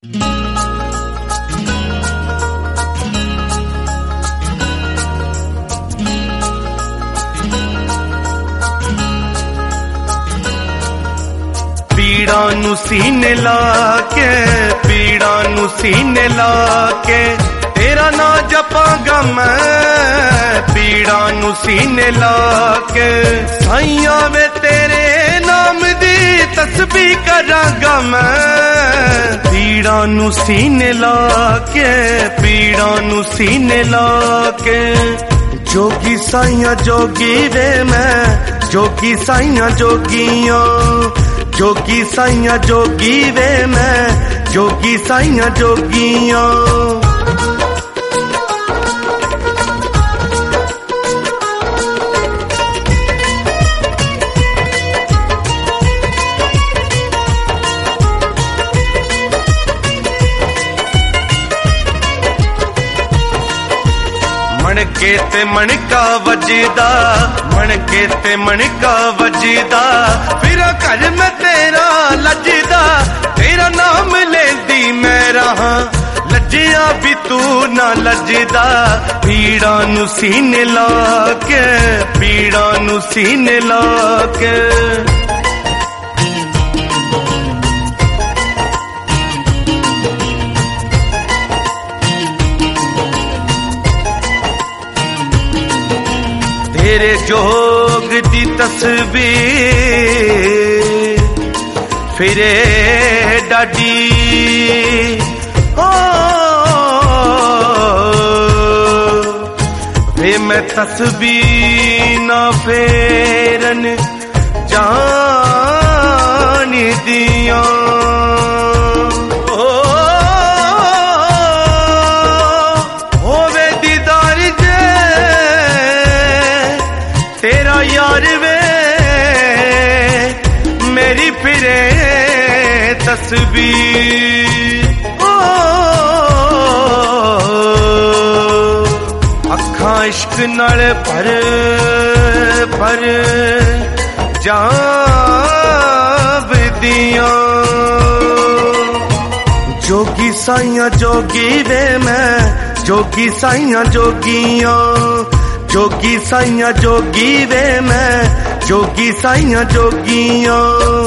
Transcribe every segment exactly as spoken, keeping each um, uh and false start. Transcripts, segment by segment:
पीड़ा नू सीने लाके, पीड़ा नू सीने लाके तेरा ना जपांगा मैं, पीड़ा नू सीने लाके साइयां वे तेरे नाम दी तस्बीह करांगा मैं। पीड़ा नू सीने लाके, पीड़ा नू सीने लाके जोगी साइयां जोगी वे मैं, जोगी साइयां जोगियां, जोगी साइयां जोगी वे मैं, जोगी साइयां जोगियां। मणके ते मणका वजदा, मणके ते मणका वजदा फिर घर में तेरा लजदा, तेरा नाम लेंदी मैं रहा लजिया भी तू ना लजदा। पीड़ा नू सीने लाके, पीड़ा नू सीने लाके तेरे जोग दी तस्वीर फिरे डाडी ओ वे मैं तस्वीर ना फेरन जान दिया। यार वे मेरी फिरे तस्वीर ओ अखां इश्क नाल भर भर जावदियां। जोगी साइयां जोगी वे मैं, जोगी साइयां जोगियां, जोगी साइयां जोगी वे मैं, जोगी साइयां जोगियां।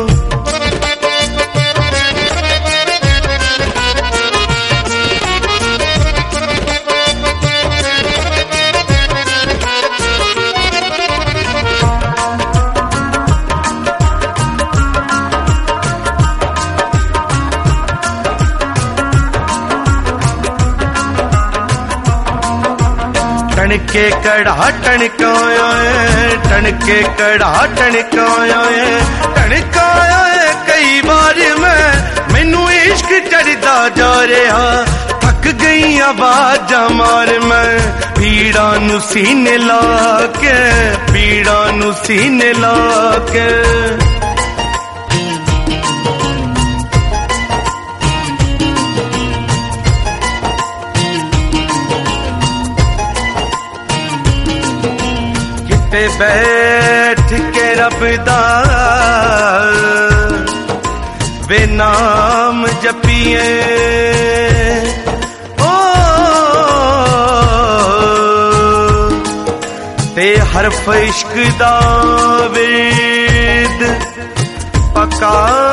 टणके कड़ा टणकाया है, टणके कड़ा टणकाया है, टणकाया है कई बार मैं, मैनू इश्क चढ़दा जा रहा थक गई आवाज़ां मार मैं। पीड़ा नू सीने लाके, पीड़ा नू सीने लाके ते बैठ के रब दा वे नाम जपिए ओ ते हरफ इश्क दा विद पका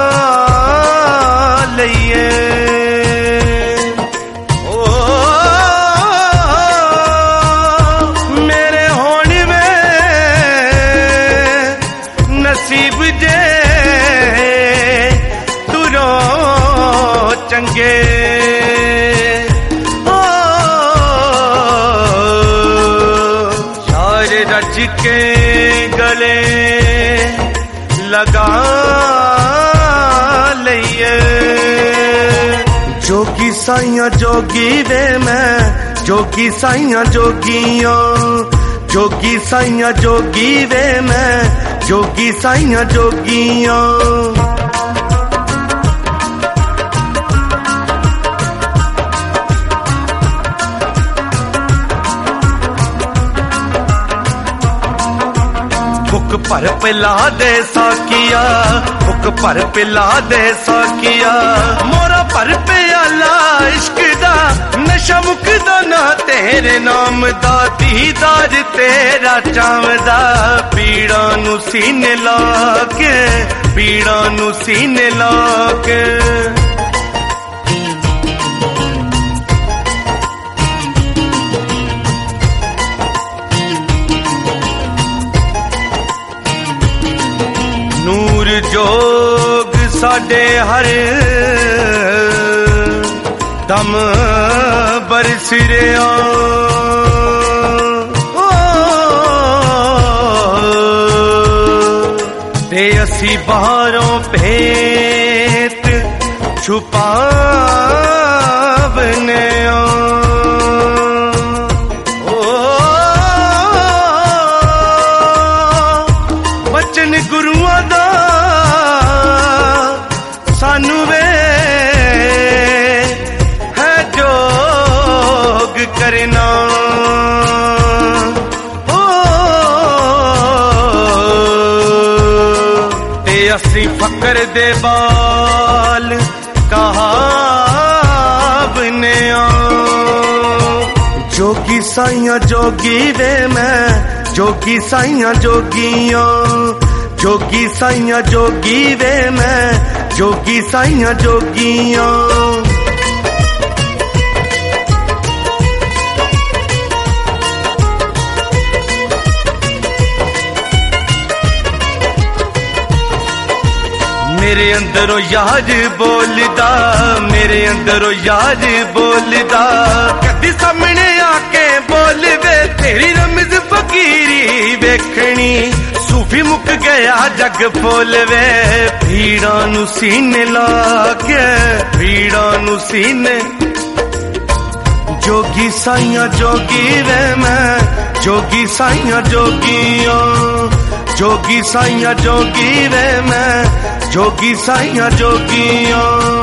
लइए। नसीब जे तुरो चंगे ओ शार रच के गले लगा लइए। जोगी साइयां जोगी वे मैं, जोगी साइयां जोगियां, जोगी साइयां जोगी वे मैं, जोगी साइयां जोगियां। बुक पर पिला दे साकिया, बुक पर पिला दे साकिया, मोरा पर पे मुकदा ना तेरे नाम दा दीदार तेरा चावदा पीड़ा नू सीने ला के पीड़ा नू सीने ला के नूर जोग साडे हर दम बरस रिया ते असी बाहरों भेत छुपावने बचन गुरुआं दा सानू वे है जोग करना ओ ते असी फकर दे बाल कहावने जोगी साइयां जोगी वे मैं जोगी साइयां जोगियां जोगी साइयां जोगी वे मैं जोगी साइयां जोगियां मेरे अंदरों यार बोलदा मेरे अंदरों यार बोलदा कदी सामने आके बोलवे तेरी रमज फकीरी वेखनी सूफी मुक गया जग बोलवे भीड़ा नू सीने ला के भीड़ा नू सीने जोगी साइयां जोगी वे मैं जोगी साइयां जोगियां जोगी साइयां जोगी वे मैं जोगी साइयां जोगियां